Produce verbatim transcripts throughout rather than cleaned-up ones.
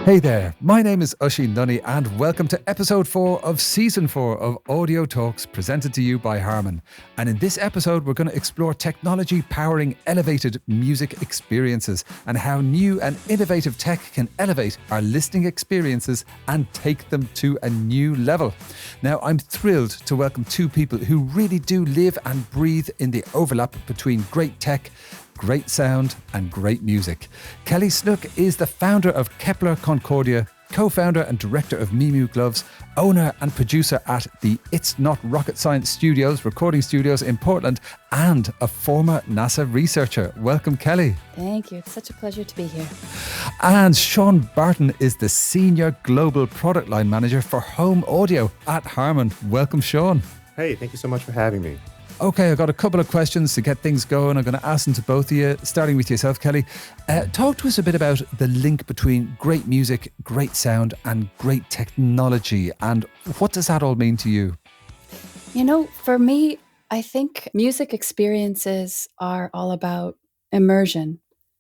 Hey there, my name is Oisín Nunny and welcome to episode four of season four of Audio Talks presented to you by Harman. And in this episode, we're going to explore technology powering elevated music experiences and how new and innovative tech can elevate our listening experiences and take them to a new level. Now, I'm thrilled to welcome two people who really do live and breathe in the overlap between great tech, great sound and great music. Kelly Snook is the founder of Kepler Concordia, co-founder and director of Mimu Gloves, owner and producer at the It's Not Rocket Science Studios, recording studios in Portland, and a former NASA researcher. Welcome, Kelly. Thank you. It's such a pleasure to be here. And Sean Barton is the senior global product line manager for home audio at Harman. Welcome, Sean. Hey, thank you so much for having me. Okay, I've got a couple of questions to get things going. I'm going to ask them to both of you, starting with yourself, Kelly. Uh, talk to us a bit about the link between great music, great sound, and great technology. And what does that all mean to you? You know, for me, I think music experiences are all about immersion.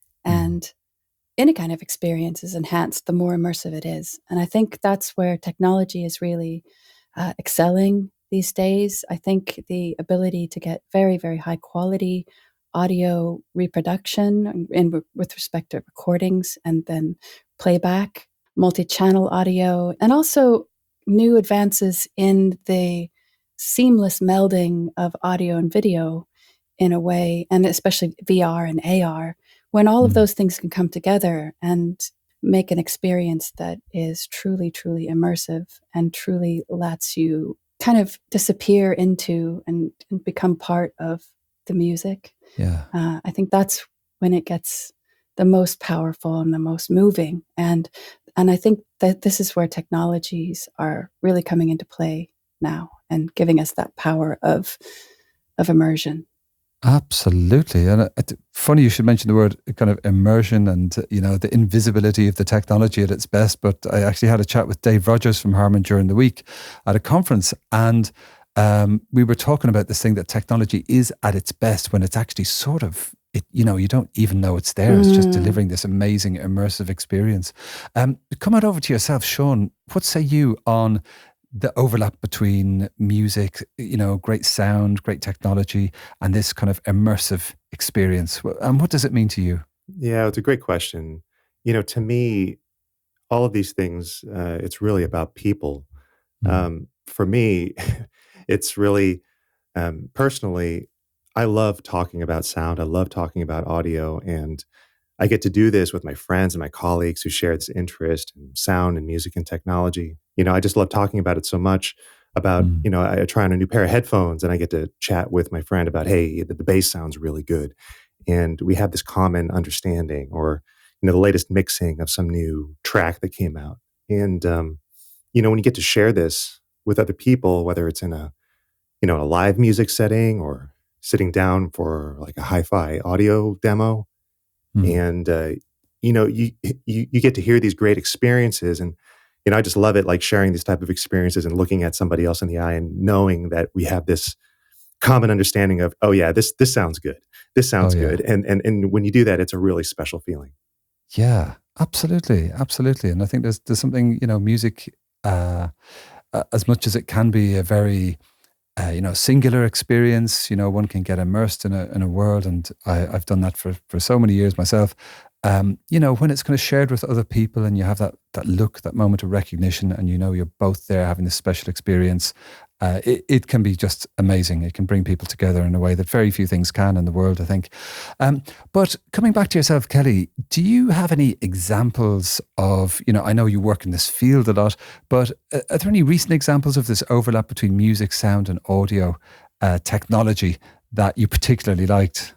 And any kind of experience is enhanced the more immersive it is. And I think that's where technology is really uh, excelling these days. I think the ability to get very, very high quality audio reproduction in, with respect to recordings and then playback, multi-channel audio, and also new advances in the seamless melding of audio and video in a way, and especially V R and A R, when all of those things can come together and make an experience that is truly, truly immersive and truly lets you kind of disappear into and, and become part of the music. Yeah. Uh, I think that's when it gets the most powerful and the most moving. And and I think that this is where technologies are really coming into play now and giving us that power of of immersion. Absolutely. And it's funny you should mention the word kind of immersion and, you know, the invisibility of the technology at its best. But I actually had a chat with Dave Rogers from Harman during the week at a conference. And um, we were talking about this thing that technology is at its best when it's actually sort of, it, you know, you don't even know it's there. It's just delivering this amazing immersive experience. Um, come on over to yourself, Sean. What say you on the overlap between music, you know, great sound, great technology, and this kind of immersive experience? And what does it mean to you? Yeah, it's a great question. You know, to me, all of these things, uh, it's really about people. Mm. Um, for me, it's really um, personally, I love talking about sound. I love talking about audio. And I get to do this with my friends and my colleagues who share this interest in sound and music and technology. You know, I just love talking about it so much about, Mm. you know, I try on a new pair of headphones and I get to chat with my friend about, hey, the, the bass sounds really good. And we have this common understanding or, you know, the latest mixing of some new track that came out. And, um, you know, when you get to share this with other people, whether it's in a, you know, a live music setting or sitting down for like a hi-fi audio demo, Mm. and uh, you know you, you you get to hear these great experiences, and you know I just love it, like sharing these type of experiences and looking at somebody else in the eye and knowing that we have this common understanding of, oh yeah, this this sounds good, this sounds Oh, yeah. good, and and and when you do that, it's a really special feeling. Yeah, absolutely. Absolutely. And I think there's, there's something, you know, music, uh, uh, as much as it can be a very, uh, you know, singular experience, you know, one can get immersed in a, in a world. And I, I've done that for, for so many years myself. Um, you know, when it's kind of shared with other people and you have that, that look, that moment of recognition, and you know, you're both there having this special experience, uh, it, it can be just amazing. It can bring people together in a way that very few things can in the world, I think. Um, but coming back to yourself, Kelly, do you have any examples of, you know, I know you work in this field a lot, but uh, are there any recent examples of this overlap between music, sound, and audio uh, technology that you particularly liked?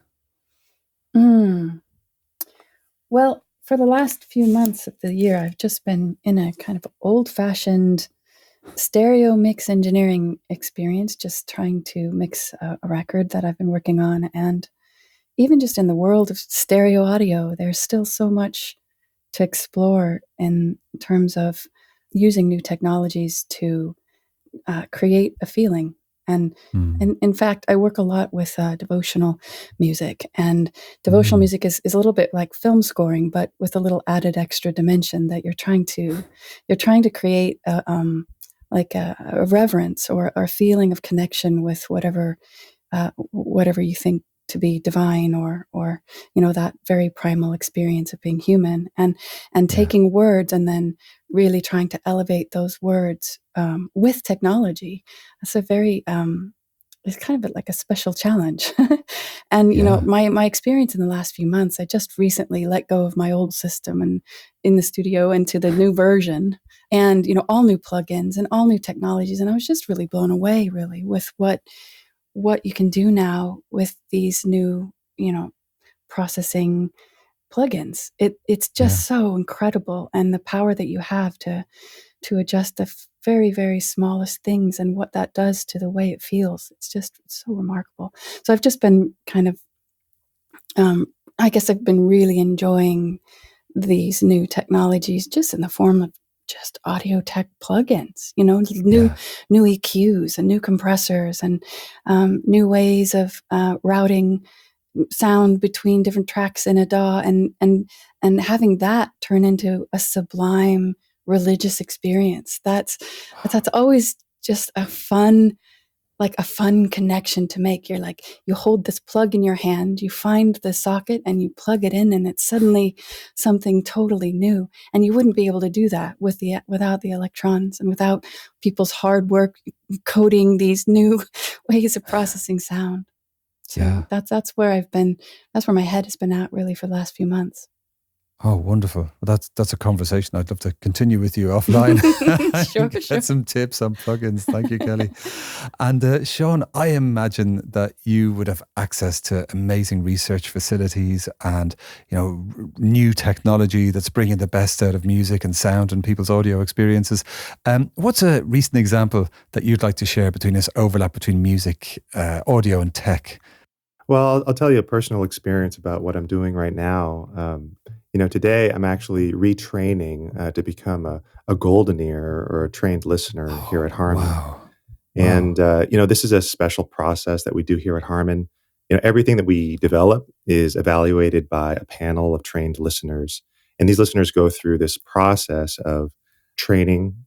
Mm. Well, for the last few months of the year, I've just been in a kind of old-fashioned stereo mix engineering experience, just trying to mix a, a record that I've been working on. And even just in the world of stereo audio, there's still so much to explore in terms of using new technologies to uh, create a feeling And Mm. and in fact, I work a lot with uh, devotional music, and devotional Mm. music is, is a little bit like film scoring, but with a little added extra dimension that you're trying to you're trying to create a, um, like a, a reverence or, or a feeling of connection with whatever uh, whatever you think to be divine, or or you know, that very primal experience of being human, and and Yeah. taking words and then really trying to elevate those words um, with technology. That's a very um, it's kind of like a special challenge. And you know, Yeah. my my experience in the last few months, I just recently let go of my old system and in the studio into the new version, and you know, all new plugins and all new technologies, and I was just really blown away, really, with what what you can do now with these new, you know, processing plugins. It it's Yeah. just so incredible, and the power that you have to to adjust the f- very very smallest things and what that does to the way it feels. It's just it's so remarkable. So I've just been kind of um I guess I've been really enjoying these new technologies just in the form of just audio tech plugins, you know, new Yeah. new E Qs and new compressors, and um, new ways of uh, routing sound between different tracks in a D A W, and and and having that turn into a sublime religious experience. That's that's always just a fun, like a fun connection to make. You're like, you hold this plug in your hand, you find the socket and you plug it in, and it's suddenly something totally new. And you wouldn't be able to do that with the without the electrons and without people's hard work coding these new ways of processing sound. So Yeah. that's that's where I've been. That's where my head has been at really for the last few months. Oh, wonderful. Well, that's that's a conversation I'd love to continue with you offline Sure, and sure. get some tips on plugins. Thank you, Kelly. And uh, Sean, I imagine that you would have access to amazing research facilities and, you know, r- new technology that's bringing the best out of music and sound and people's audio experiences. Um, what's a recent example that you'd like to share between this overlap between music, uh, audio, and tech? Well, I'll, I'll tell you a personal experience about what I'm doing right now. Um, you know, today I'm actually retraining uh, to become a, a golden ear or a trained listener here Oh, at Harman. wow. And, Wow. uh, you know, this is a special process that we do here at Harman. You know, everything that we develop is evaluated by a panel of trained listeners. And these listeners go through this process of training.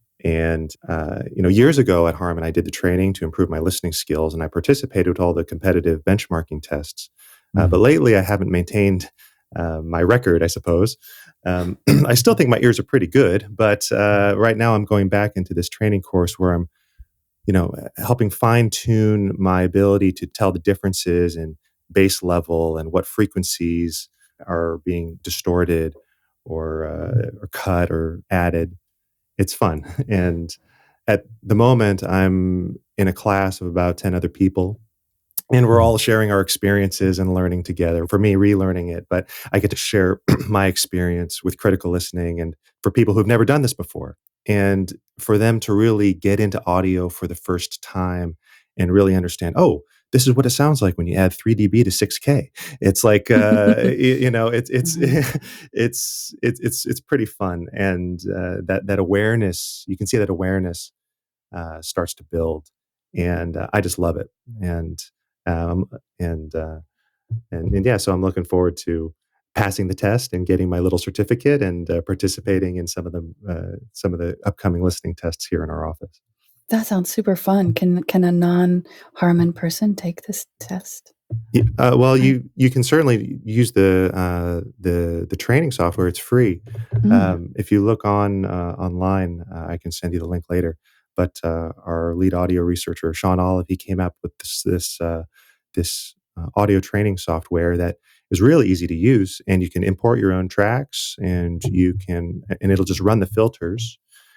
And, uh, you know, years ago at Harman, I did the training to improve my listening skills, and I participated with all the competitive benchmarking tests. Uh, but Mm. lately, I haven't maintained uh, my record, I suppose. Um, I still think my ears are pretty good, but uh, right now I'm going back into this training course where I'm, you know, helping fine tune my ability to tell the differences in bass level and what frequencies are being distorted or uh, or cut or added. It's fun. And at the moment, I'm in a class of about ten other people, and we're Mm. all sharing our experiences and learning together. For me, relearning it, but I get to share my experience with critical listening and for people who've never done this before. And for them to really get into audio for the first time and really understand, oh, this is what it sounds like when you add three dB to six K. It's like, uh, y- you know, it's it's Mhm. it's it's it's it's pretty fun, and uh, that that awareness, you can see that awareness uh, starts to build, and uh, I just love it, and um, and, uh, and and yeah, so I'm looking forward to passing the test and getting my little certificate and uh, participating in some of the uh, some of the upcoming listening tests here in our office. That sounds super fun. Can can a non-Harmon person take this test? Y- Uh, well, I, you you can certainly use the uh, the the training software. It's free. mm, Um, if you look on uh, online, uh, I can send you the link later. But uh, our lead audio researcher, Sean Olive, he came up with this this uh, this uh, audio training software that is really easy to use, and you can import your own tracks, and you can and it'll just run the filters,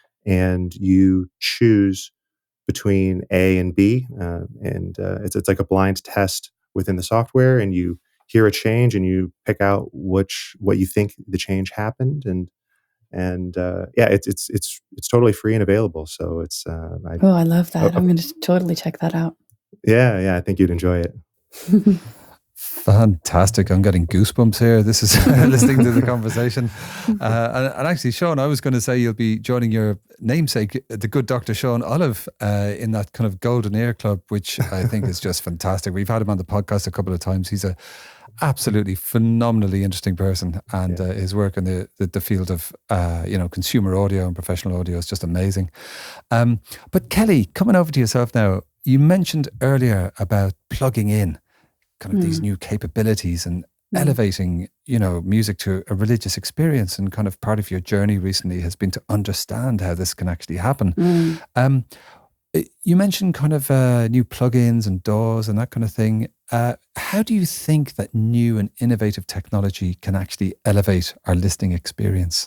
and you choose between A and B, uh, and uh, it's it's like a blind test within the software, and you hear a change, and you pick out which what you think the change happened, and and uh, yeah, it's it's it's it's totally free and available. So it's uh, I, oh, I love uh, that. uh, I'm going to totally check that out. yeah, yeah, I think you'd enjoy it. Fantastic. I'm getting goosebumps here. This is listening to the conversation. Uh, and, and actually, Sean, I was going to say you'll be joining your namesake, the good Doctor Sean Olive, uh, in that kind of Golden Ear Club, which I think is just fantastic. We've had him on the podcast a couple of times. He's a absolutely phenomenally interesting person, and yeah. uh, his work in the, the, the field of uh, you know consumer audio and professional audio is just amazing. Um, but Kelly, coming over to yourself now, you mentioned earlier about plugging in kind of mm. these new capabilities and mm. elevating, you know, music to a religious experience, and kind of part of your journey recently has been to understand how this can actually happen. Mm. Um, you mentioned kind of uh, new plugins and D A Ws and that kind of thing. Uh, how do you think that new and innovative technology can actually elevate our listening experience?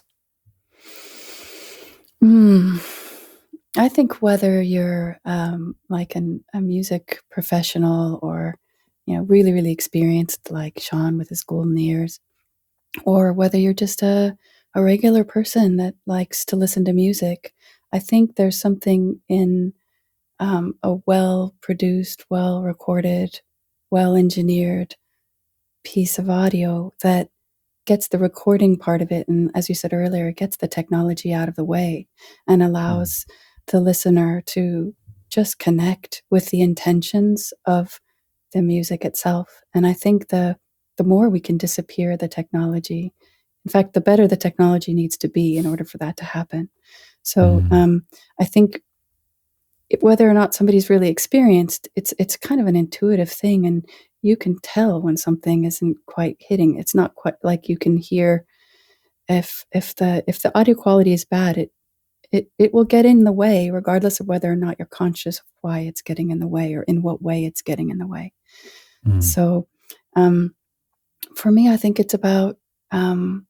Mm. I think whether you're um, like an, a music professional or you know, really, really experienced like Sean with his golden ears, or whether you're just a, a regular person that likes to listen to music, I think there's something in um, a well-produced, well-recorded, well-engineered piece of audio that gets the recording part of it, and as you said earlier, it gets the technology out of the way and allows mm. the listener to just connect with the intentions of the music itself. And I think the the more we can disappear the technology, in fact, the better the technology needs to be in order for that to happen. So mm. um, I think it, whether or not somebody's really experienced, it's it's kind of an intuitive thing, and you can tell when something isn't quite hitting. It's not quite like you can hear if if the if the audio quality is bad, it it it will get in the way, regardless of whether or not you're conscious of why it's getting in the way or in what way it's getting in the way. Mm. So um, for me, I think it's about um,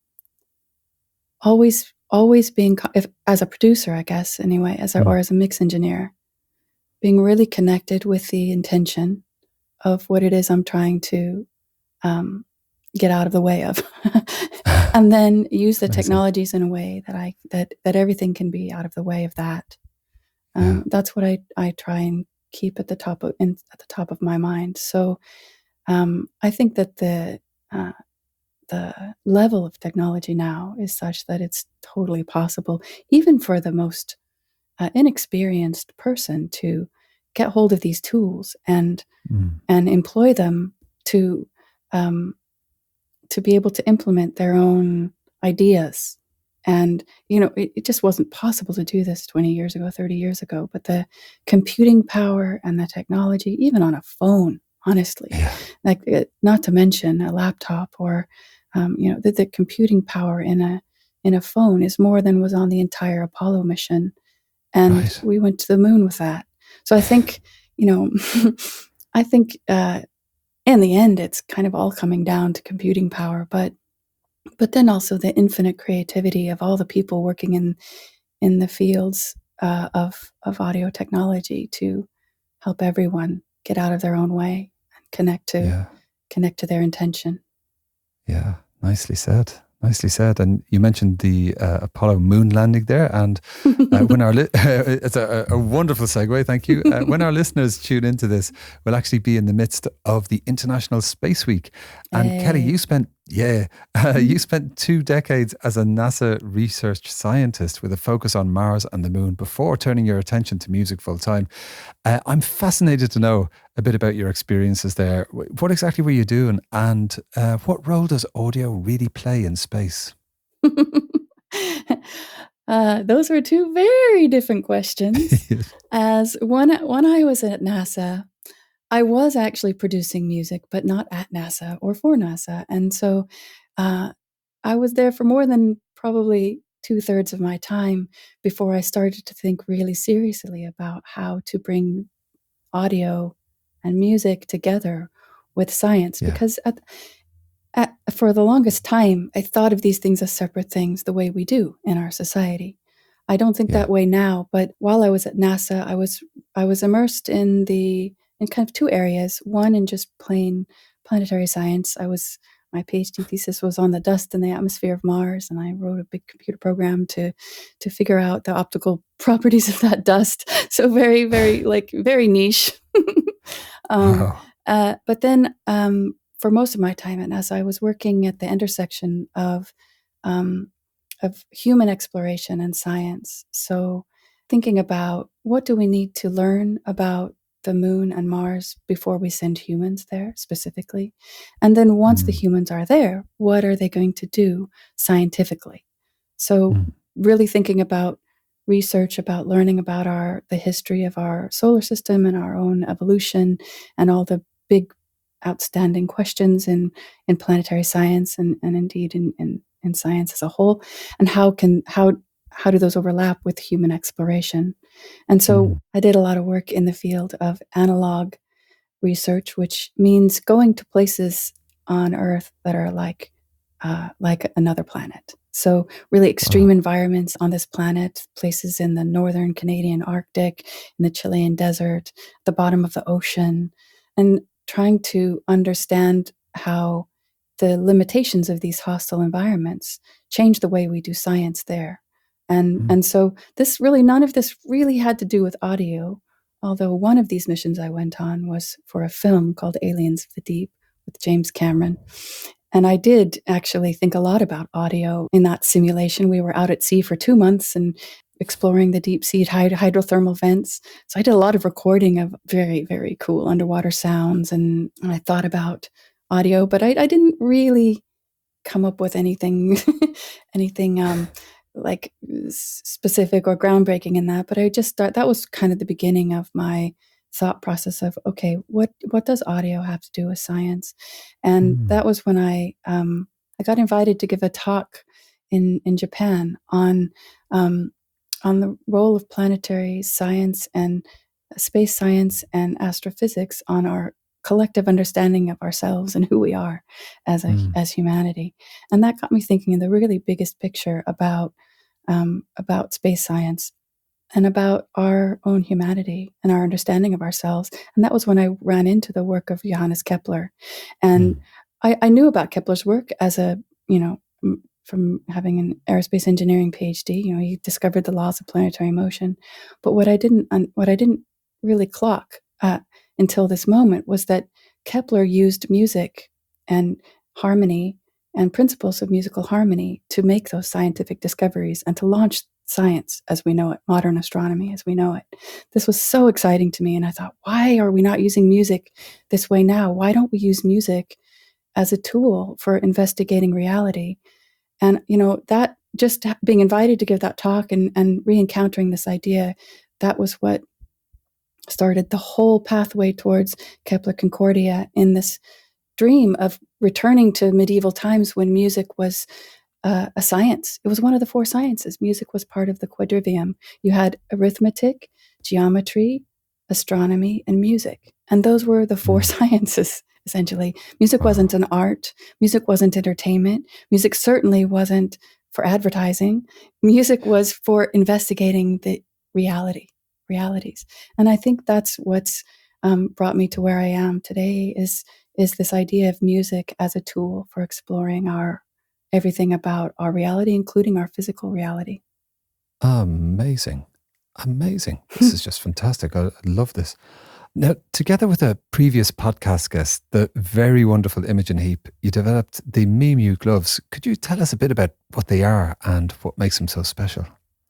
always always being, if, as a producer, I guess, anyway, as a, mm. or as a mix engineer, being really connected with the intention of what it is I'm trying to um, get out of the way of, and then use the technologies in a way that I that that everything can be out of the way of that. Um, yeah. That's what I I try and keep at the top of in, at the top of my mind. So um, I think that the uh, the level of technology now is such that it's totally possible, even for the most uh, inexperienced person, to get hold of these tools and mm. and employ them to um, to be able to implement their own ideas. And, you know, it, it just wasn't possible to do this twenty years ago, thirty years ago. But the computing power and the technology, even on a phone, honestly, yeah. like uh, not to mention a laptop or, um, you know, the, the computing power in a in a phone is more than was on the entire Apollo mission. And right. we went to the moon with that. So I think, you know, I think uh, in the end, it's kind of all coming down to computing power, but but then also the infinite creativity of all the people working in in the fields uh, of of audio technology to help everyone get out of their own way and connect to yeah. connect to their intention. Yeah, nicely said. Nicely said. And you mentioned the uh, Apollo moon landing there. And uh, when our li- it's a, a wonderful segue, thank you. Uh, when our listeners tune into this, we'll actually be in the midst of the International Space Week. And hey. Kelly, you spent yeah, uh, you spent two decades as a NASA research scientist with a focus on Mars and the moon before turning your attention to music full time. Uh, I'm fascinated to know a bit about your experiences there. What exactly were you doing, and uh, what role does audio really play in space? uh, those were two very different questions. As when when I was at NASA, I was actually producing music, but not at NASA or for NASA. And so uh, I was there for more than probably two thirds of my time before I started to think really seriously about how to bring audio and music together with science. Yeah. Because at, at, for the longest time, I thought of these things as separate things the way we do in our society. I don't think yeah. that way now, but while I was at NASA, I was I was immersed in the in kind of two areas. One, in just plain planetary science. I was my PhD thesis was on the dust in the atmosphere of Mars, and I wrote a big computer program to to figure out the optical properties of that dust. So very, very like very niche. um, wow. uh, but then um, for most of my time at NASA, I was working at the intersection of um, of human exploration and science. So thinking about what do we need to learn about the moon and Mars before we send humans there specifically? And then once the Mm. humans are there, what are they going to do scientifically? So Mm. really thinking about research, about learning about our the history of our solar system and our own evolution and all the big outstanding questions in, in planetary science and, and indeed in, in, in science as a whole, and how can how how do those overlap with human exploration? And so Mm. I did a lot of work in the field of analog research, which means going to places on Earth that are like uh, like another planet. So really extreme Wow. environments on this planet, places in the northern Canadian Arctic, in the Chilean desert, the bottom of the ocean, and trying to understand how the limitations of these hostile environments change the way we do science there. And Mm. and so this really, none of this really had to do with audio, although one of these missions I went on was for a film called Aliens of the Deep with James Cameron. And I did actually think a lot about audio in that simulation. We were out at sea for two months and exploring the deep sea hyd- hydrothermal vents. So I did a lot of recording of very, very cool underwater sounds. And, and I thought about audio, but I, I didn't really come up with anything, anything um, like s- specific or groundbreaking in that. But I just thought that was kind of the beginning of my thought process of, okay, what what does audio have to do with science? And Mm. that was when I um, I got invited to give a talk in in Japan on um, on the role of planetary science and space science and astrophysics on our collective understanding of ourselves and who we are as a Mm. as humanity. And that got me thinking in the really biggest picture about um, about space science and about our own humanity and our understanding of ourselves. And that was when I ran into the work of Johannes Kepler. And Mm. I, I knew about Kepler's work as a, you know, m- from having an aerospace engineering PhD. You know, he discovered the laws of planetary motion. But what I didn't, un- what I didn't really clock uh, until this moment was that Kepler used music and harmony and principles of musical harmony to make those scientific discoveries and to launch science as we know it, modern astronomy as we know it. This was so exciting to me. And I thought, why are we not using music this way now? Why don't we use music as a tool for investigating reality? And, you know, that just being invited to give that talk and, and re-encountering this idea, that was what started the whole pathway towards Kepler Concordia in this dream of returning to medieval times when music was uh, a science. It was one of the four sciences. Music was part of the quadrivium. You had arithmetic, geometry, astronomy, and music. And those were the four Mm. sciences, essentially. Music wasn't Wow. an art. Music wasn't entertainment. Music certainly wasn't for advertising. Music was for investigating the reality, realities. And I think that's what's um, brought me to where I am today is, is this idea of music as a tool for exploring our everything about our reality, including our physical reality. Amazing. Amazing. This is just fantastic. I, I love this. Now, together with a previous podcast guest, the very wonderful Imogen Heap, you developed the Mimu gloves. Could you tell us a bit about what they are and what makes them so special?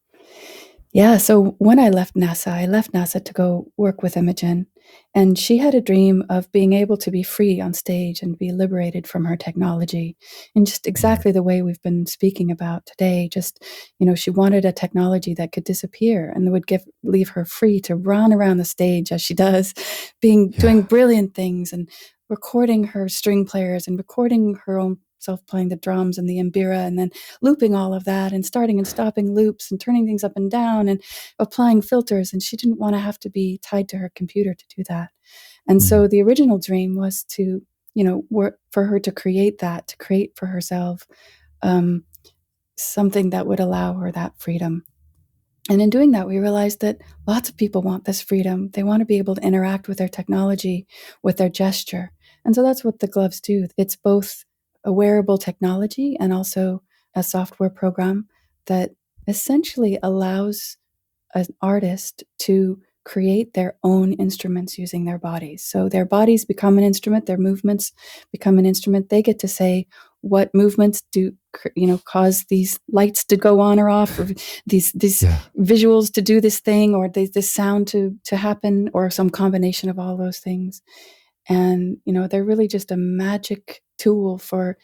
Yeah, so when I left NASA, I left NASA to go work with Imogen, and she had a dream of being able to be free on stage and be liberated from her technology in just Mm. exactly the way we've been speaking about today. Just, you know, she wanted a technology that could disappear and that would give leave her free to run around the stage as she does, being doing Yeah. brilliant things and recording her string players and recording her own self playing the drums and the mbira and then looping all of that and starting and stopping loops and turning things up and down and applying filters. And she didn't want to have to be tied to her computer to do that. And so Mm. the original dream was to, you know, work for her to create that, to create for herself um, something that would allow her that freedom. And in doing that, we realized that lots of people want this freedom. They want to be able to interact with their technology, with their gesture. And so that's what the gloves do. It's both a wearable technology and also a software program that essentially allows an artist to create their own instruments using their bodies. So their bodies become an instrument, their movements become an instrument. They get to say what movements do, you know, cause these lights to go on or off, or these these Yeah. visuals to do this thing, or this, this sound to to happen, or some combination of all those things. And, you know, they're really just a magic tool for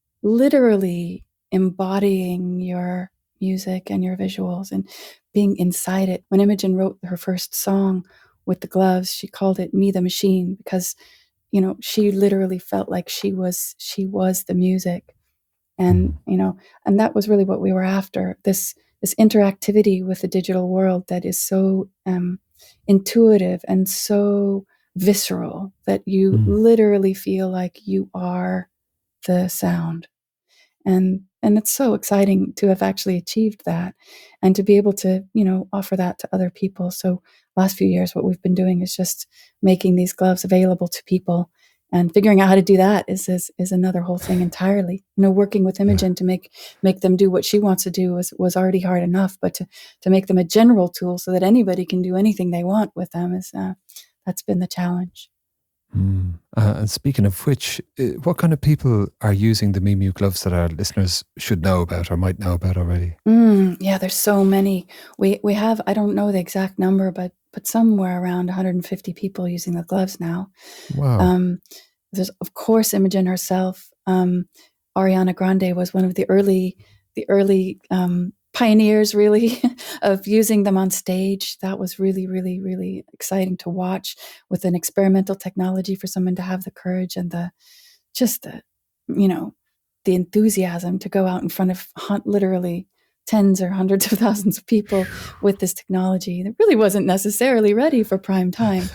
literally embodying your music and your visuals and being inside it. When Imogen wrote her first song with the gloves, she called it Me the Machine, because, you know, she literally felt like she was she was the music. And, Mm. you know, and that was really what we were after, this this interactivity with the digital world that is so um, intuitive and so visceral that you Mm. literally feel like you are the sound. And and it's so exciting to have actually achieved that, and to be able to, you know, offer that to other people. So last few years, what we've been doing is just making these gloves available to people, and figuring out how to do that is is, is another whole thing entirely. You know, working with Imogen Yeah. to make make them do what she wants to do was was already hard enough, but to to make them a general tool so that anybody can do anything they want with them is uh, that's been the challenge. Mm. Uh, and speaking of which, uh, what kind of people are using the Mimu gloves that our listeners should know about or might know about already? Mm, yeah, there's so many. We we have, I don't know the exact number, but but somewhere around one hundred fifty people using the gloves now. Wow. Um, there's of course Imogen herself. Um, Ariana Grande was one of the early the early um, pioneers, really, of using them on stage. That was really, really, really exciting to watch, with an experimental technology, for someone to have the courage and the just the you know the enthusiasm to go out in front of hun- literally tens or hundreds of thousands of people with this technology that really wasn't necessarily ready for prime time.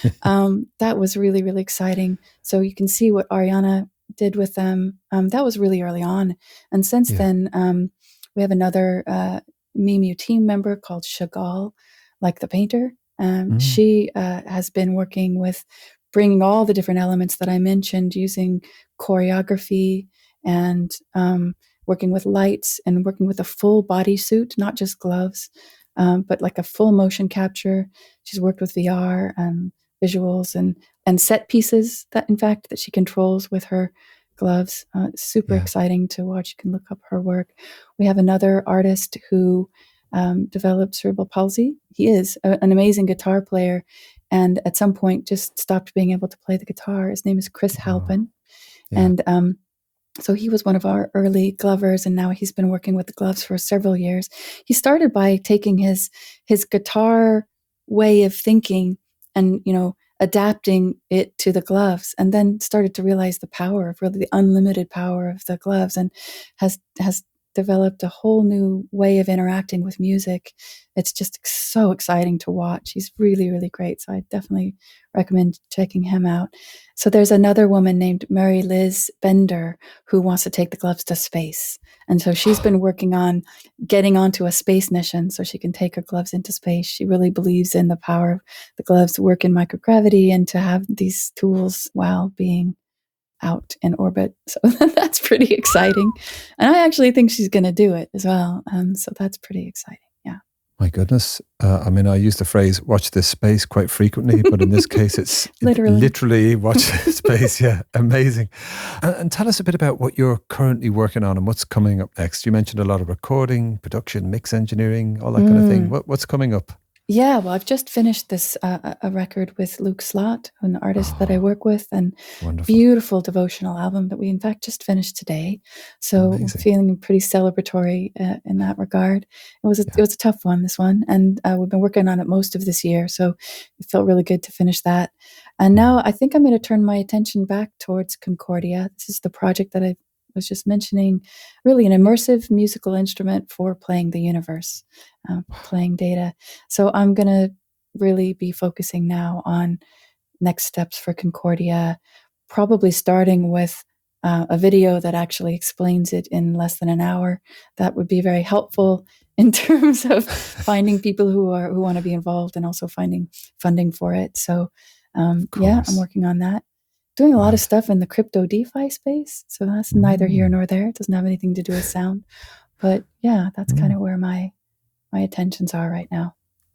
Um, that was really, really exciting. So you can see what Ariana did with them. Um, that was really early on. And since Yeah. then, um, we have another uh, Mimu team member called Chagall, like the painter. Um, Mm. she uh, has been working with bringing all the different elements that I mentioned, using choreography and um, working with lights and working with a full body suit, not just gloves, um, but like a full motion capture. She's worked with V R and visuals and and set pieces that, in fact, that she controls with her gloves. Uh, it's super Yeah. exciting to watch. You can look up her work. We have another artist who um, developed cerebral palsy. He is a, an amazing guitar player, and at some point just stopped being able to play the guitar. His name is Chris Oh, Halpin, yeah. and um, so he was one of our early glovers, and now he's been working with the gloves for several years. He started by taking his his guitar way of thinking and, you know, adapting it to the gloves, and then started to realize the power of, really, the unlimited power of the gloves, and has has developed a whole new way of interacting with music. It's just so exciting to watch. He's really, really great. So I definitely recommend checking him out. So there's another woman named Mary Liz Bender who wants to take the gloves to space. And so she's been working on getting onto a space mission so she can take her gloves into space. She really believes in the power of the gloves to work in microgravity and to have these tools while being out in orbit. So that's pretty exciting. And I actually think she's going to do it as well. Um, so that's pretty exciting. Yeah. My goodness. Uh, I mean, I use the phrase watch this space quite frequently, but in this case, it's Literally. literally watch this space. Yeah, amazing. And, and tell us a bit about what you're currently working on and what's coming up next. You mentioned a lot of recording, production, mix engineering, all that kind of thing. Mm. What, what's coming up? Yeah, well, I've just finished this uh, a record with Luke Slott, an artist that I Oh, work with, and wonderful. beautiful devotional album that we, in fact, just finished today. So we're Amazing. feeling pretty celebratory uh, in that regard. It was a, Yeah. it was a tough one, this one, and uh, we've been working on it most of this year. So it felt really good to finish that. And Mm. now I think I'm going to turn my attention back towards Concordia. This is the project that I was just mentioning, really an immersive musical instrument for playing the universe, uh, playing data. So I'm going to really be focusing now on next steps for Concordia, probably starting with uh, a video that actually explains it in less than an hour. That would be very helpful in terms of finding people who are who want to be involved, and also finding funding for it. So um, Of yeah, I'm course. working on that. Doing a lot of Right. stuff in the crypto DeFi space. So that's neither here Mm. nor there. It doesn't have anything to do with sound. But yeah, that's kind Mm. of where my my attentions are right now.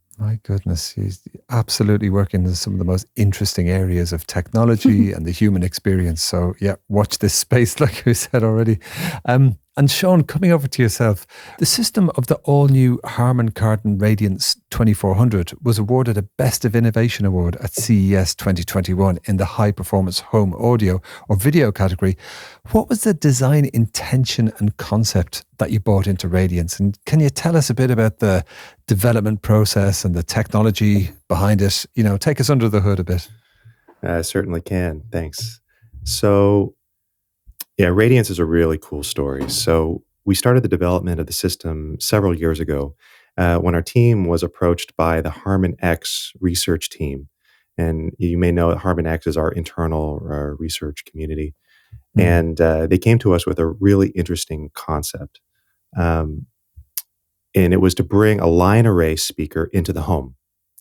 My goodness, he's absolutely working in some of the most interesting areas of technology and the human experience. So, yeah, watch this space, like we said already. Um, and Sean, coming over to yourself, the system of the all-new Harman Kardon Radiance twenty-four hundred was awarded a Best of Innovation Award at C E S twenty twenty-one in the High Performance Home Audio or Video category. What was the design intention and concept that you brought into Radiance? And can you tell us a bit about the development process and the technology behind it? You know, take us under the hood a bit. I certainly can. Thanks. So, yeah, Radiance is a really cool story. So we started the development of the system several years ago uh, when our team was approached by the Harman X research team. And you may know that Harman X is our internal uh, research community. Mm. And uh, they came to us with a really interesting concept. Um, and it was to bring a line array speaker into the home.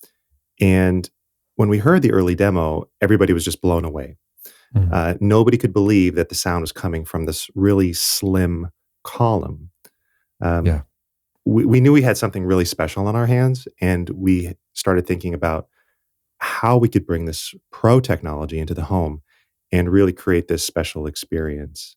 And when we heard the early demo, everybody was just blown away. Mm-hmm. Uh, nobody could believe that the sound was coming from this really slim column. Um, yeah. we, we knew we had something really special on our hands, and we started thinking about how we could bring this pro technology into the home and really create this special experience.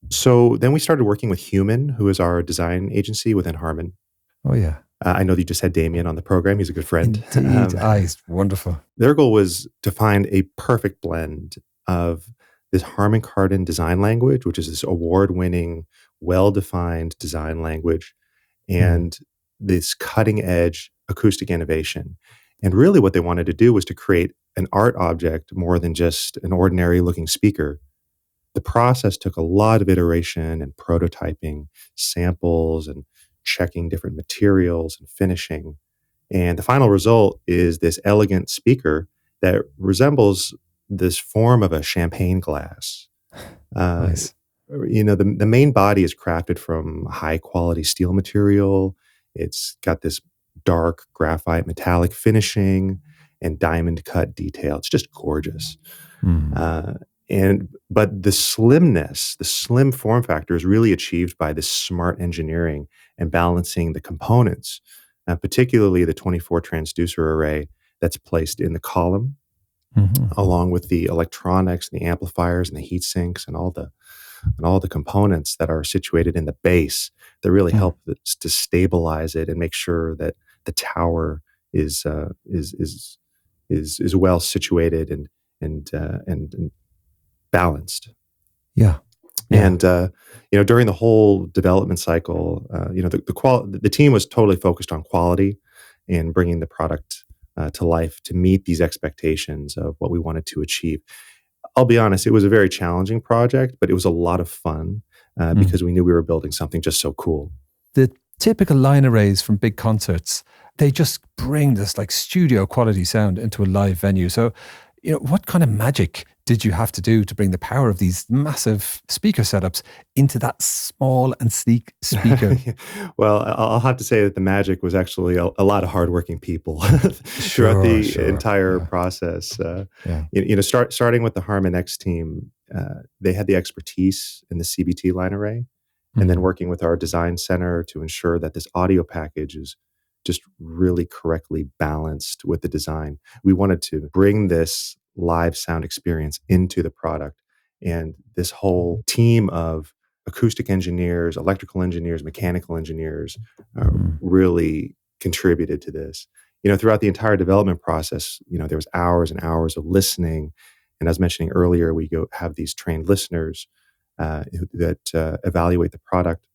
So then we started working with Human, who is our design agency within Harman. Oh, yeah. Uh, I know that you just had Damien on the program. He's a good friend. Indeed. Um, ah, he's wonderful. Their goal was to find a perfect blend of this Harman Kardon design language, which is this award-winning, well-defined design language, and mm. this cutting-edge acoustic innovation. And really what they wanted to do was to create an art object more than just an ordinary-looking speaker. The process took a lot of iteration and prototyping, samples, and checking different materials and finishing. And the final result is this elegant speaker that resembles this form of a champagne glass. Uh, nice. You know, the, the main body is crafted from high quality steel material. It's got this dark graphite metallic finishing and diamond cut detail. It's just gorgeous. Mm. Uh, and but the slimness, the slim form factor is really achieved by this smart engineering and balancing the components, uh, particularly the twenty-four transducer array that's placed in the column, mm-hmm. along with the electronics and the amplifiers and the heat sinks and all the and all the components that are situated in the base that really mm-hmm. help to stabilize it and make sure that the tower is uh, is is is is well situated and and uh, and, and balanced. Yeah. Yeah. And uh, you know, during the whole development cycle, uh, you know, the the, qual- the team was totally focused on quality and bringing the product uh, to life to meet these expectations of what we wanted to achieve. I'll be honest, it was a very challenging project, but it was a lot of fun uh, mm. because we knew we were building something just so cool. The typical line arrays from big concerts, they just bring this like studio quality sound into a live venue. So, you know, what kind of magic did you have to do to bring the power of these massive speaker setups into that small and sleek speaker? Well, I'll have to say that the magic was actually a, a lot of hardworking people sure, throughout the sure. entire yeah. process. Uh, yeah. you, you know, start, starting with the Harman X team, uh, they had the expertise in the C B T line array, mm-hmm. and then working with our design center to ensure that this audio package is just really correctly balanced with the design. We wanted to bring this live sound experience into the product. And this whole team of acoustic engineers, electrical engineers, mechanical engineers uh, mm. really contributed to this. You know, throughout the entire development process, you know, there was hours and hours of listening. And as mentioning earlier, we go have these trained listeners uh, that uh, evaluate the product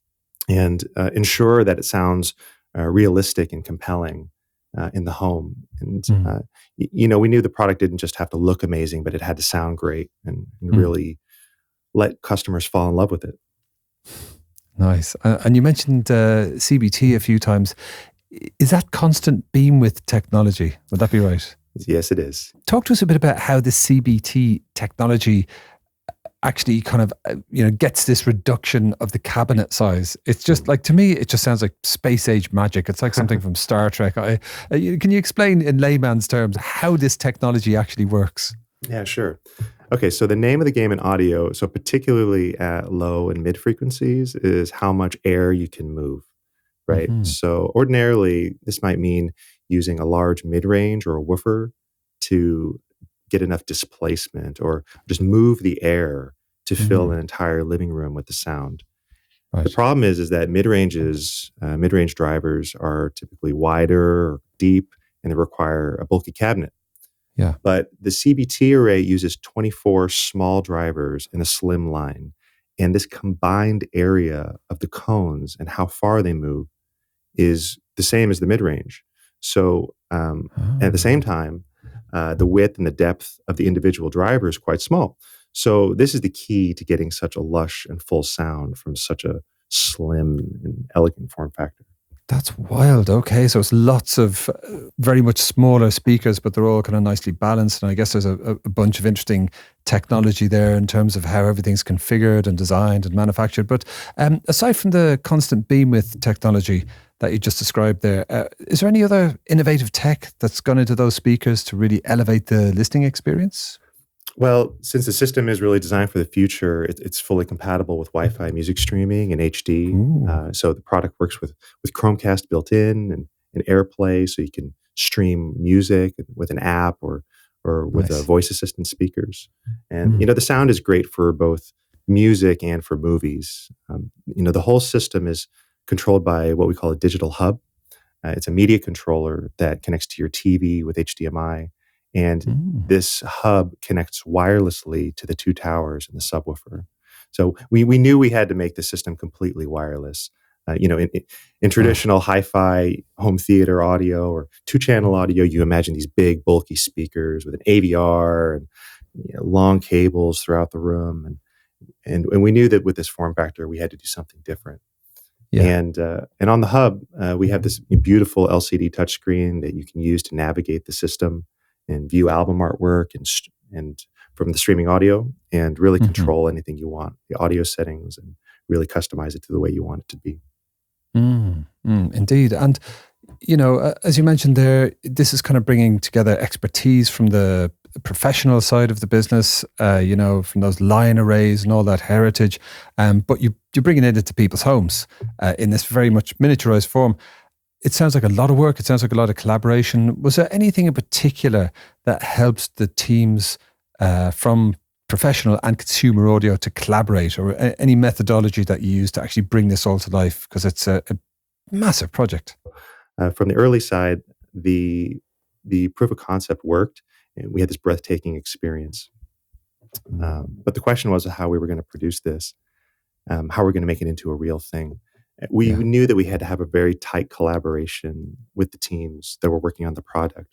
and uh, ensure that it sounds uh, realistic and compelling Uh, in the home. And, mm. uh, y- you know, we knew the product didn't just have to look amazing, but it had to sound great and, and mm. really let customers fall in love with it. Nice. Uh, and you mentioned uh, C B T a few times. Is that constant beam width technology? Would that be right? Yes, it is. Talk to us a bit about how the C B T technology actually kind of, you know, gets this reduction of the cabinet size. It's just like, to me, it just sounds like space age magic. It's like something from Star Trek. I, uh, can you explain in layman's terms how this technology actually works? Yeah, sure. Okay, so the name of the game in audio, so particularly at low and mid frequencies, is how much air you can move, right? Mm-hmm. So ordinarily, this might mean using a large mid-range or a woofer to get enough displacement or just move the air to fill an Mm, entire living room with the sound. The right. problem is, is that mid-ranges, uh, mid-range drivers are typically wider or deep, and they require a bulky cabinet. Yeah. But the C B T array uses twenty-four small drivers in a slim line. And this combined area of the cones and how far they move is the same as the mid-range. So um, at the same Ah. time, uh, the width and the depth of the individual driver is quite small. So this is the key to getting such a lush and full sound from such a slim and elegant form factor. That's wild. Okay, so it's lots of uh, very much smaller speakers, but they're all kind of nicely balanced. And I guess there's a, a a bunch of interesting technology there in terms of how everything's configured and designed and manufactured. But um, aside from the constant beam width technology that you just described there, uh, is there any other innovative tech that's gone into those speakers to really elevate the listening experience? Well, since the system is really designed for the future, it, it's fully compatible with Wi-Fi music streaming and H D. Ooh, Uh, so the product works with with Chromecast built in and, and AirPlay, so you can stream music with an app or or with uh, nice. voice assistant speakers. And you Mm, know the sound is great for both music and for movies. Um, you know the whole system is controlled by what we call a digital hub. Uh, it's a media controller that connects to your T V with H D M I, and mm. this hub connects wirelessly to the two towers and the subwoofer. So we we knew we had to make the system completely wireless. Uh, you know, in, in in Wow. traditional hi-fi home theater audio or two-channel audio, you imagine these big, bulky speakers with an A V R and you know, long cables throughout the room, and and and we knew that with this form factor, we had to do something different. Yeah. And uh, and on the hub, uh, we have this beautiful L C D touchscreen that you can use to navigate the system and view album artwork and st- and from the streaming audio and really Mhm. control anything you want, the audio settings, and really customize it to the way you want it to be. Mm, mm, indeed. And, you know, uh, as you mentioned there, this is kind of bringing together expertise from the professional side of the business, uh, you know, from those line arrays and all that heritage. Um, but you, you're bringing it into people's homes uh, in this very much miniaturized form. It sounds like a lot of work. It sounds like a lot of collaboration. Was there anything in particular that helped the teams uh, from professional and consumer audio to collaborate, or a- any methodology that you use to actually bring this all to life? Because it's a, a massive project. Uh, from the early side, the the proof of concept worked, and we had this breathtaking experience. Um, but the question was how we were going to produce this, um, how we're going to make it into a real thing. Uh, We Yeah. knew that we had to have a very tight collaboration with the teams that were working on the product.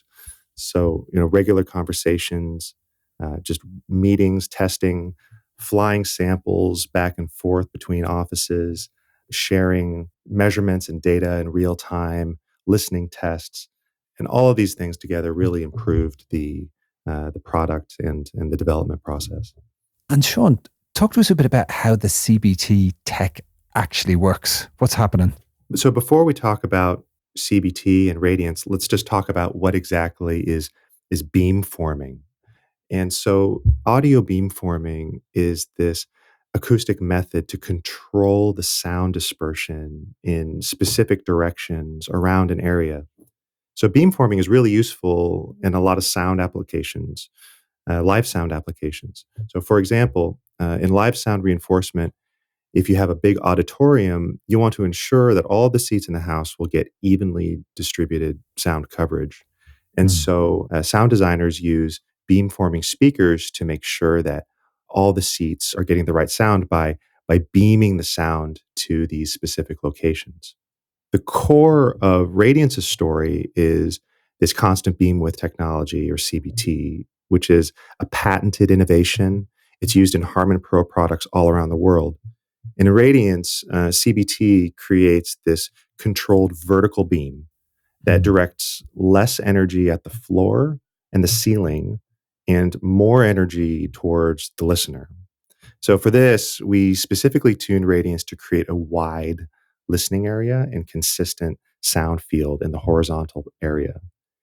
So, you know, regular conversations, uh, just meetings, testing, flying samples back and forth between offices, sharing measurements and data in real time, listening tests, and all of these things together really improved the uh, the product and and the development process. And Sean, talk to us a bit about how the C B T tech actually works. What's happening? So before we talk about C B T and radiance, let's just talk about what exactly is is beamforming. And so audio beamforming is this acoustic method to control the sound dispersion in specific directions around an area. So beamforming is really useful in a lot of sound applications, uh, live sound applications. So for example, uh, in live sound reinforcement, if you have a big auditorium, you want to ensure that all the seats in the house will get evenly distributed sound coverage. And Mm. so uh, sound designers use beamforming speakers to make sure that all the seats are getting the right sound by, by beaming the sound to these specific locations. The core of Radiance's story is this constant beam width technology, or C B T, which is a patented innovation. It's used in Harman Pro products all around the world. In Radiance, uh, C B T creates this controlled vertical beam that Mm. directs less energy at the floor and the ceiling and more energy towards the listener. So for this, we specifically tuned Radiance to create a wide listening area and consistent sound field in the horizontal area.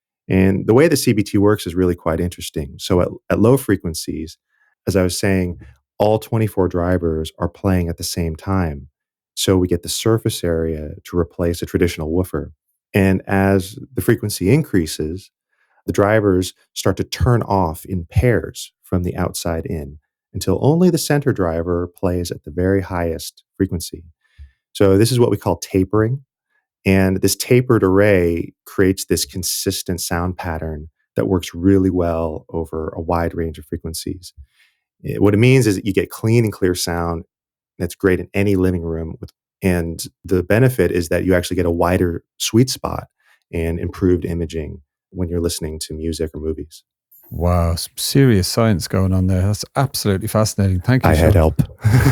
And the way the C B T works is really quite interesting. So at, at low frequencies, as I was saying, all twenty-four drivers are playing at the same time. So we get the surface area to replace a traditional woofer. And as the frequency increases, the drivers start to turn off in pairs from the outside in until only the center driver plays at the very highest frequency. So this is what we call tapering. And this tapered array creates this consistent sound pattern that works really well over a wide range of frequencies. It- what it means is that you get clean and clear sound that's great in any living room. With, and the benefit is that you actually get a wider sweet spot and improved imaging when you're listening to music or movies. Wow, some serious science going on there. That's absolutely fascinating. Thank you, I had Sean.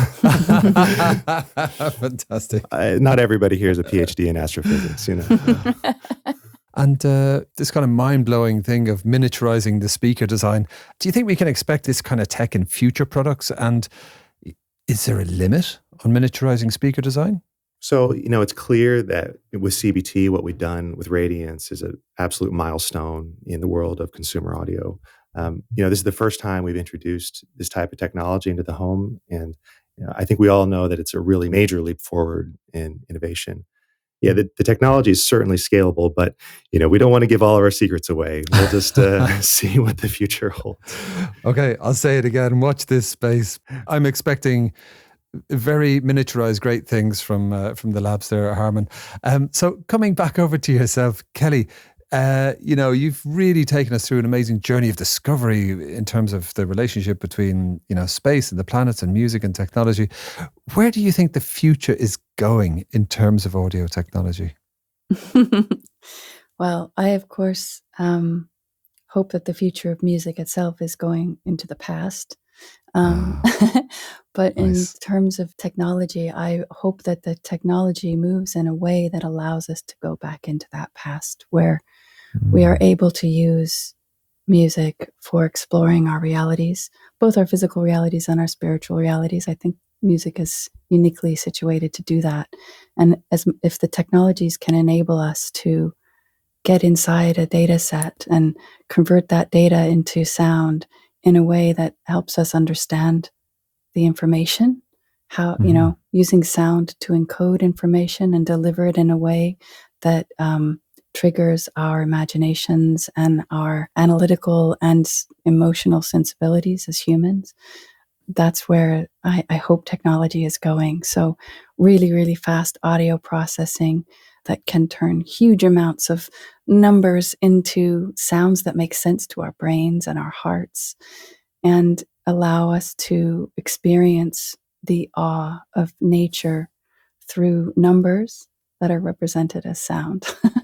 help. Fantastic. Uh, not everybody here is a PhD in astrophysics, you know. And uh, this kind of mind-blowing thing of miniaturizing the speaker design, do you think we can expect this kind of tech in future products? And is there a limit on miniaturizing speaker design? So, you know, it's clear that with C B T, what we've done with Radiance is an absolute milestone in the world of consumer audio. Um, you know, this is the first time we've introduced this type of technology into the home. And you know, I think we all know that it's a really major leap forward in innovation. Yeah, the, the technology is certainly scalable, but, you know, we don't want to give all of our secrets away. We'll just uh, see what the future holds. Okay, I'll say it again. Watch this space. I'm expecting very miniaturized great things from uh, from the labs there at Harman. Um, so coming back over to yourself, Kelly, uh, you know, you've really taken us through an amazing journey of discovery in terms of the relationship between, you know, space and the planets and music and technology. Where do you think the future is going in terms of audio technology? Well, I, of course, um, hope that the future of music itself is going into the past. Um, Ah, but in nice. terms of technology, I hope that the technology moves in a way that allows us to go back into that past where we are Mm. able to use music for exploring our realities, both our physical realities and our spiritual realities. I think music is uniquely situated to do that. And as if the technologies can enable us to get inside a data set and convert that data into sound in a way that helps us understand the information, how, you Mhm. know, using sound to encode information and deliver it in a way that um, triggers our imaginations and our analytical and emotional sensibilities as humans. That's where I, I hope technology is going. So, really, really fast audio processing that can turn huge amounts of numbers into sounds that make sense to our brains and our hearts and allow us to experience the awe of nature through numbers that are represented as sound.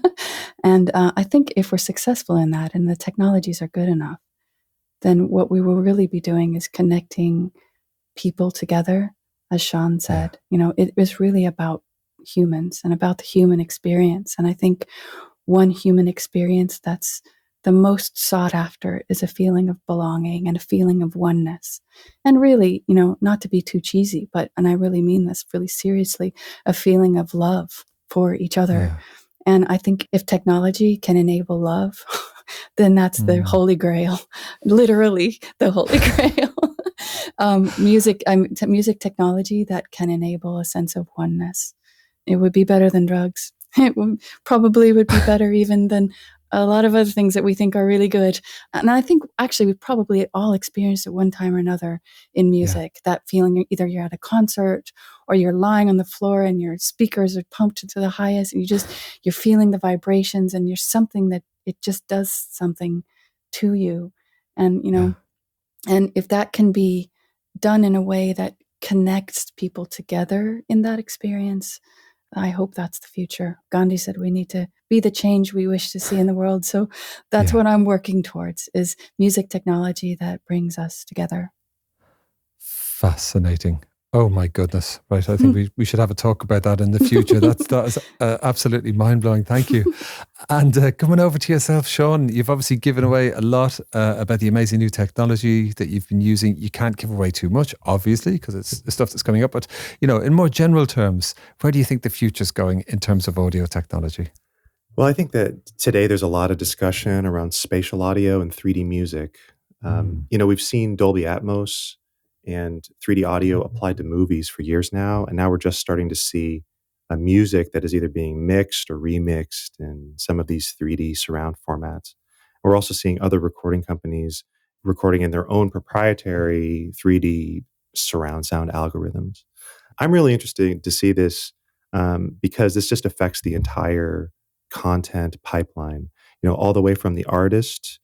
and uh, I think if we're successful in that and the technologies are good enough, then what we will really be doing is connecting people together. As Sean Yeah. said, you know, it is really about humans and about the human experience. And I think one human experience that's the most sought after is a feeling of belonging and a feeling of oneness. And really, you know, not to be too cheesy, but, and I really mean this really seriously, a feeling of love for each other. Yeah. And I think if technology can enable love, then that's the Mm. holy grail, literally the holy grail. um, music, um, t- music technology that can enable a sense of oneness. It would be better than drugs. It would, probably would be better even than a lot of other things that we think are really good. And I think actually we've probably all experienced at one time or another in Yeah. music, that feeling you're, either you're at a concert or you're lying on the floor and your speakers are pumped to the highest and you just, you're feeling the vibrations and you're something that it just does something to you. And, you know, Yeah. and if that can be done in a way that connects people together in that experience, I hope that's the future. Gandhi said we need to be the change we wish to see in the world. So that's Yeah. what I'm working towards, is music technology that brings us together. Fascinating. Oh my goodness. Right. I think we, we should have a talk about that in the future. That's that is uh, absolutely mind blowing. Thank you. And uh, coming over to yourself, Sean, you've obviously given away a lot uh, about the amazing new technology that you've been using. You can't give away too much, obviously, because it's the stuff that's coming up. But, you know, in more general terms, where do you think the future's going in terms of audio technology? Well, I think that today there's a lot of discussion around spatial audio and three D music. Um, Mm. You know, we've seen Dolby Atmos and three D audio applied to movies for years now, and now we're just starting to see uh, music that is either being mixed or remixed in some of these three D surround formats. We're also seeing other recording companies recording in their own proprietary three D surround sound algorithms. I'm really interested to see this um, because this just affects the entire content pipeline, you know, all the way from the artist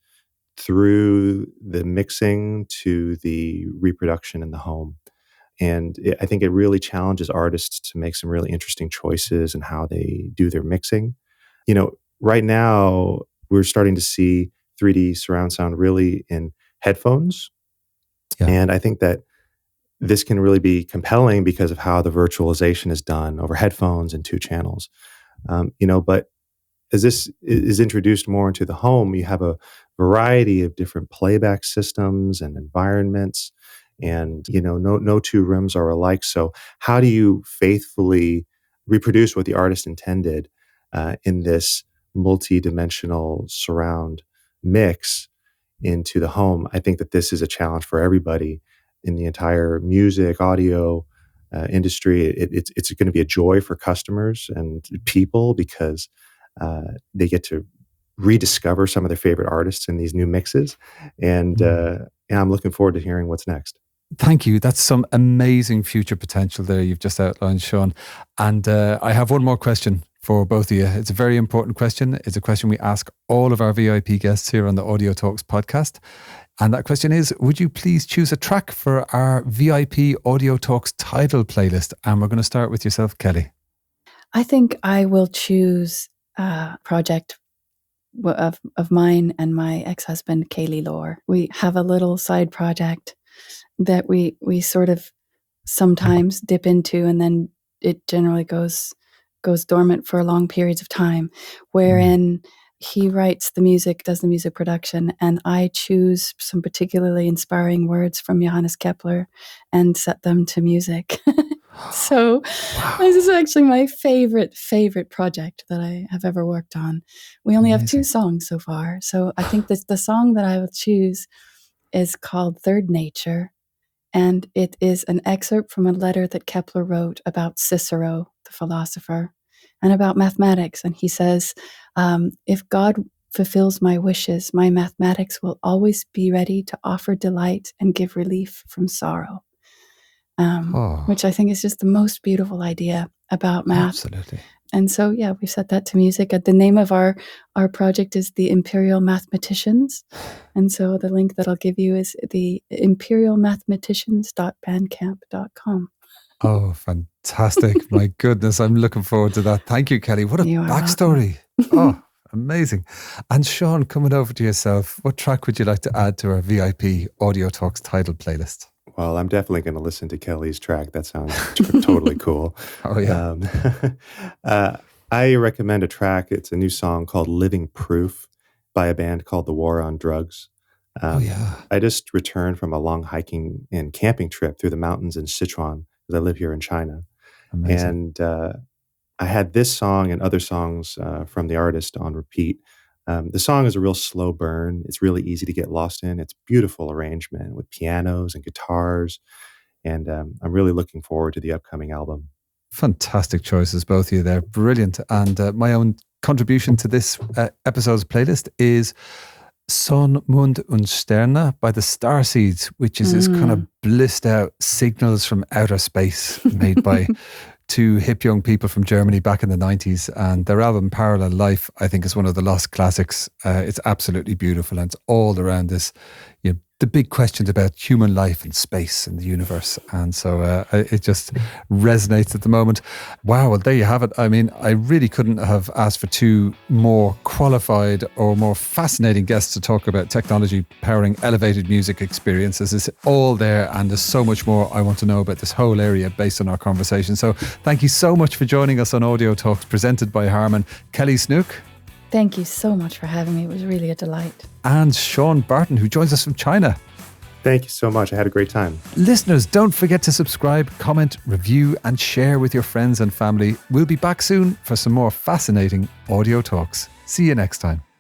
through the mixing to the reproduction in the home. And it, I think it really challenges artists to make some really interesting choices in how they do their mixing. You know, right now we're starting to see three D surround sound really in headphones. Yeah. And I think that this can really be compelling because of how the virtualization is done over headphones and two channels. Um, you know, but as this is introduced more into the home, you have a variety of different playback systems and environments, and you know, no no two rooms are alike. So, how do you faithfully reproduce what the artist intended uh, in this multi-dimensional surround mix into the home? I think that this is a challenge for everybody in the entire music, audio uh, industry. It, it's it's going to be a joy for customers and people because uh, they get to rediscover some of their favorite artists in these new mixes. And, uh, and I'm looking forward to hearing what's next. Thank you. That's some amazing future potential there you've just outlined, Sean. And uh, I have one more question for both of you. It's a very important question. It's a question we ask all of our V I P guests here on the Audio Talks podcast. And that question is, would you please choose a track for our V I P Audio Talks title playlist? And we're going to start with yourself, Kelly. I think I will choose a project of, of mine and my ex-husband, Kaylee Lore. We have a little side project that we, we sort of sometimes dip into, and then it generally goes goes dormant for long periods of time, wherein mm. he writes the music, does the music production, and I choose some particularly inspiring words from Johannes Kepler and set them to music. So wow. This is actually my favorite, favorite project that I have ever worked on. We only Amazing. have two songs so far. So I think that the song that I will choose is called Third Nature. And it is an excerpt from a letter that Kepler wrote about Cicero, the philosopher, and about mathematics. And he says, um, if God fulfills my wishes, my mathematics will always be ready to offer delight and give relief from sorrow. Um, oh. Which I think is just the most beautiful idea about math. Absolutely. And so, yeah, we've set that to music. Uh, the name of our, our project is the Imperial Mathematicians. And so the link that I'll give you is the imperial mathematicians dot bandcamp dot com. Oh, fantastic. My goodness, I'm looking forward to that. Thank you, Kelly. What a you backstory. Oh, amazing. And Sean, coming over to yourself, what track would you like to add to our V I P Audio Talks title playlist? Well, I'm definitely going to listen to Kelly's track. That sounds t- totally cool. Oh, yeah. Um, uh, I recommend a track. It's a new song called Living Proof by a band called The War on Drugs. Um, oh, yeah. I just returned from a long hiking and camping trip through the mountains in Sichuan, because I live here in China. Amazing. And uh, I had this song and other songs uh, from the artist on repeat. Um, the song is a real slow burn. It's really easy to get lost in. It's beautiful arrangement with pianos and guitars. And um, I'm really looking forward to the upcoming album. Fantastic choices, both of you there. Brilliant. And uh, my own contribution to this uh, episode's playlist is Sonne, Mond und Sterne by the Starseeds, which is mm. this kind of blissed out signals from outer space made by two hip young people from Germany back in the nineties. And their album Parallel Life, I think, is one of the lost classics. Uh, it's absolutely beautiful, and it's all around this, you know, the big questions about human life and space and the universe. And so uh, it just resonates at the moment. Wow, well, there you have it. I mean, I really couldn't have asked for two more qualified or more fascinating guests to talk about technology powering elevated music experiences. It's all there, and there's so much more I want to know about this whole area based on our conversation. So thank you so much for joining us on Audio Talks, presented by Harman. Kelly Snook. Thank you so much for having me. It was really a delight. And Sean Barton, who joins us from China. Thank you so much. I had a great time. Listeners, don't forget to subscribe, comment, review, and share with your friends and family. We'll be back soon for some more fascinating Audio Talks. See you next time.